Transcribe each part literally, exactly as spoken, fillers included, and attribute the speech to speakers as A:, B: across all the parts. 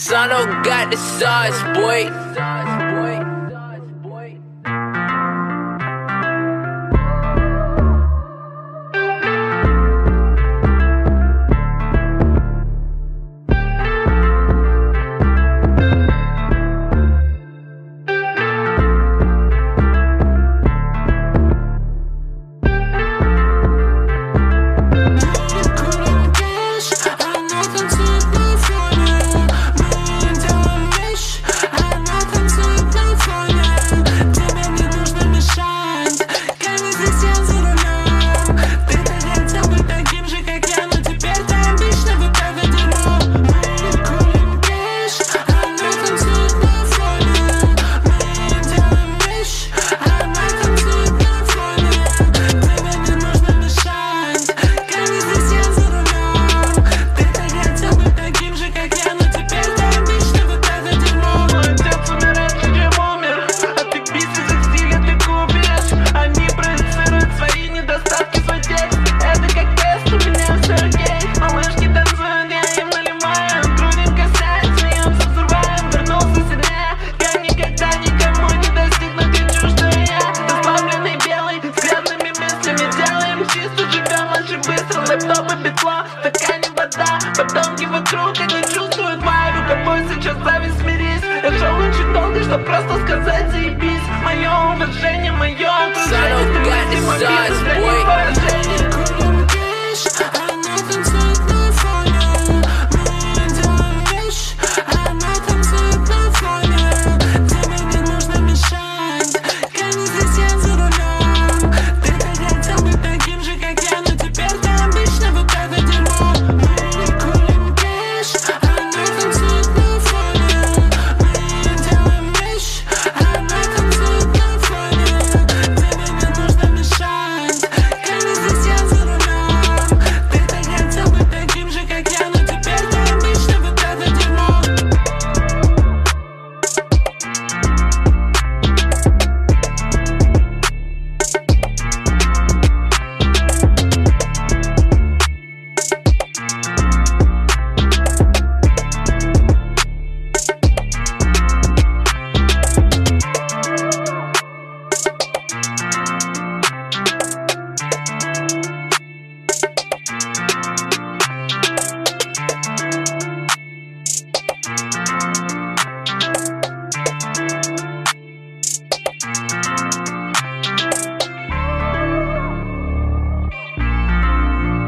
A: Sano got the sauce, boy.
B: Лэптопы, битла, в стакане вода. Подонки вокруг, они чувствуют вайбу. Какой сейчас зависть, смирись. Я шел очень долго, чтоб просто сказать заебись. Мое уважение, мое окружение. Ты мысли, мобильный, для них поражение.
C: Курим кэш, она танцует на фоне. Мы делаем вещь, она танцует на фоне. Тебе не нужно мешать, гони здесь я за рулем. Ты так хотел быть таким же, как я, но теперь ты обычно вот это дерьмо. Мы курим кэш, она танцует на фоне. Мы делаем вещь, она танцует на фоне. Тебе не нужно мешать, гони здесь я за рулем. Ты так хотел быть таким же, как я, но теперь ты обычно вот это дерьмо.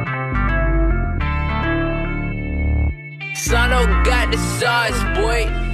A: Sano got the sauce, boy.